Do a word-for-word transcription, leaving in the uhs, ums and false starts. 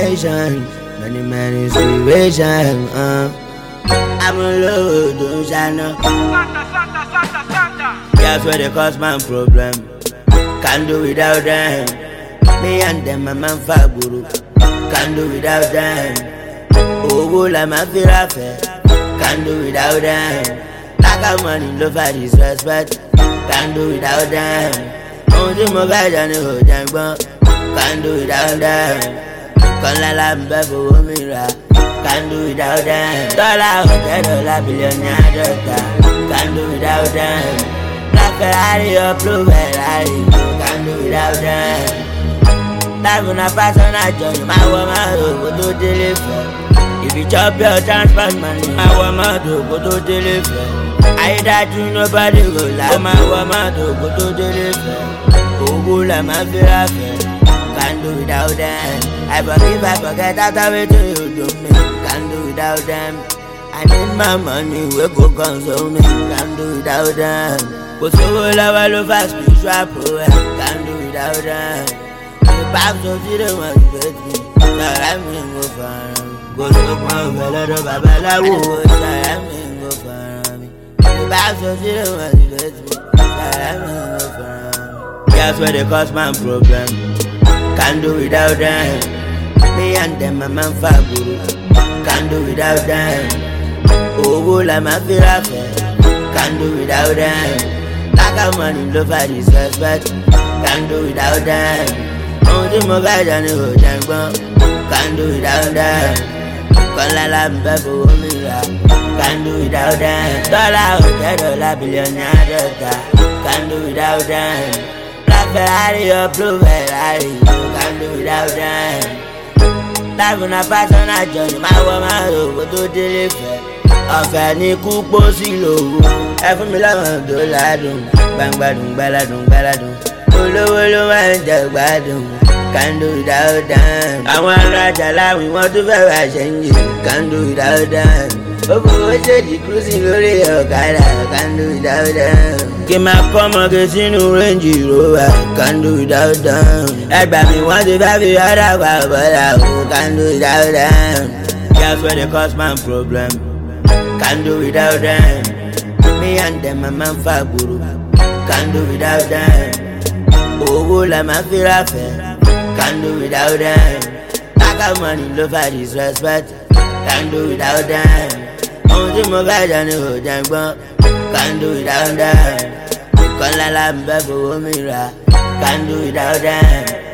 situations, many many situations. Uh. I'm alone, don't shine. Santa, Santa, Santa, Santa. That's where they cause my problem. Can't do without them. Me and them, my man Faguru. Can't do without them. Oh, like my firafe. Can't do without them. Like a money, love for disrespect. Can't do without them. Only my guys and the whole thing, but can't do without them. Can't let them be for me, can't do without them. Dollar, hundred dollar, billionaire, doctor. Can't do without them. Black Ferrari or blue Ferrari. Can't do without them. Life on a personal journey, my woman go to deliver. If you chop your transport money, my woman go to deliver. I that you nobody go like my woman go to deliver. Oh, go like my firafe. Can't do without them. I forgive, I forget that I wait till you do me. Can't do without them. I need my money, we go console me. Can't do without them. But so will I love a spiritual poet. Can't do without them. The back of the one with me. I'm in go for me. Go to my fellow, Babala, who I'm in go for me. The back of the one with me. I'm in go for me. That's where they cause my problem. Can't do without them. Me and them, my man Faguru. Can't do without them. Oh, like my firafe. Can't do without them. Like a money, love for disrespect. Can't do without them. Only my guys and the whole thing, but can't do without them. Can't let them be for me, can't do without them. Dollar, hundred dollar, billionaire, doctor. Can't do without them. Ferrari or blue Ferrari, can't do without them. Life on a personal journey, my woman go to deliver. Ọ̀fẹ́ ní kú pósí lòwú. Ẹ fún mi lọ́wọ́ tó ládùn. Gbangbadùn gbáládùn gbáládùn. Olówó ló máa ń jẹ gbádùn. Can't do without them. Àwọn arájà láwìn wọ́n tún fẹ́ wá ṣẹ́yìn. Can't do without them. Ó fowó ṣèjì cruising lórí ọ̀kadà. Can't do without them. Kí máa kọ́ ọmọge sínú Range Rover. Can't do without them. Ẹgbàá mi wọ́n ti fẹ́ fi ọ̀dà pa bọ́lá o. Can't do without them. That's where they cause my problem. Can't do without them. Me and them, my man Faguru. Can't do without them. Oh, like my firafe. Can't do without them. Like a money, love for disrespect. Can't do without them. Only my guys and the whole thing, but can't do without them. Can't let them be for me, can't do without them.